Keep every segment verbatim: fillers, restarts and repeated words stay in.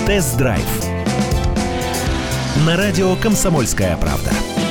Тест-драйв на радио «Комсомольская правда».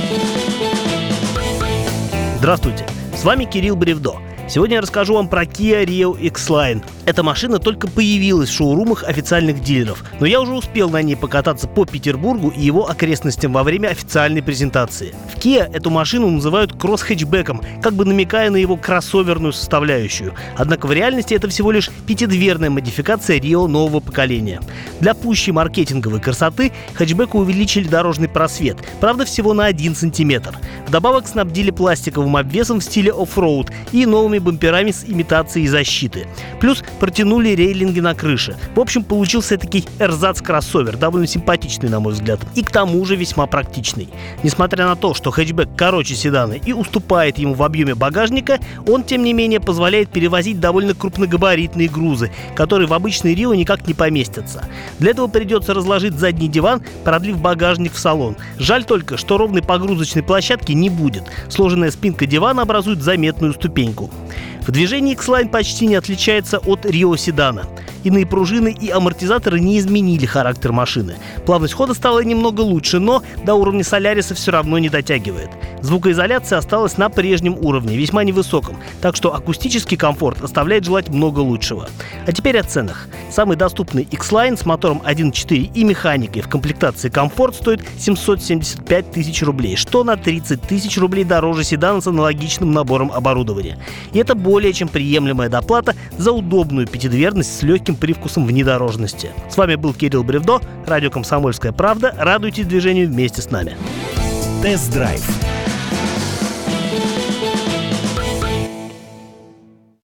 Здравствуйте, с вами Кирилл Бревдо. Сегодня я расскажу вам про Kia Rio X-Line. Эта машина только появилась в шоурумах официальных дилеров, но я уже успел на ней покататься по Петербургу и его окрестностям во время официальной презентации. В Kia эту машину называют кросс-хэтчбеком, как бы намекая на его кроссоверную составляющую. Однако в реальности это всего лишь пятидверная модификация Rio нового поколения. Для пущей маркетинговой красоты хэтчбеку увеличили дорожный просвет, правда всего на один сантиметр. Вдобавок снабдили пластиковым обвесом в стиле оффроуд и новыми бамперами с имитацией защиты. Плюс протянули рейлинги на крыше. В общем, получился такой эрзац-кроссовер, довольно симпатичный, на мой взгляд, и к тому же весьма практичный. Несмотря на то, что хэтчбэк короче седана и уступает ему в объеме багажника, он, тем не менее, позволяет перевозить довольно крупногабаритные грузы, которые в обычный Рио никак не поместятся. Для этого придется разложить задний диван, продлив багажник в салон. Жаль только, что ровной погрузочной площадки не будет. Сложенная спинка дивана образует заметную ступеньку. В движении X-Line почти не отличается от Rio седана. Иные пружины и амортизаторы не изменили характер машины. Плавность хода стала немного лучше, но до уровня Соляриса все равно не дотягивает. Звукоизоляция осталась на прежнем уровне, весьма невысоком, так что акустический комфорт оставляет желать много лучшего. А теперь о ценах. Самый доступный X-Line с мотором один и четыре и механикой в комплектации комфорт стоит семьсот семьдесят пять тысяч рублей, что на тридцать тысяч рублей дороже седана с аналогичным набором оборудования. И это более чем приемлемая доплата за удобную пятидверность с легким привкусом внедорожности. С вами был Кирилл Бревдо, радио «Комсомольская правда». Радуйтесь движению вместе с нами. Тест-драйв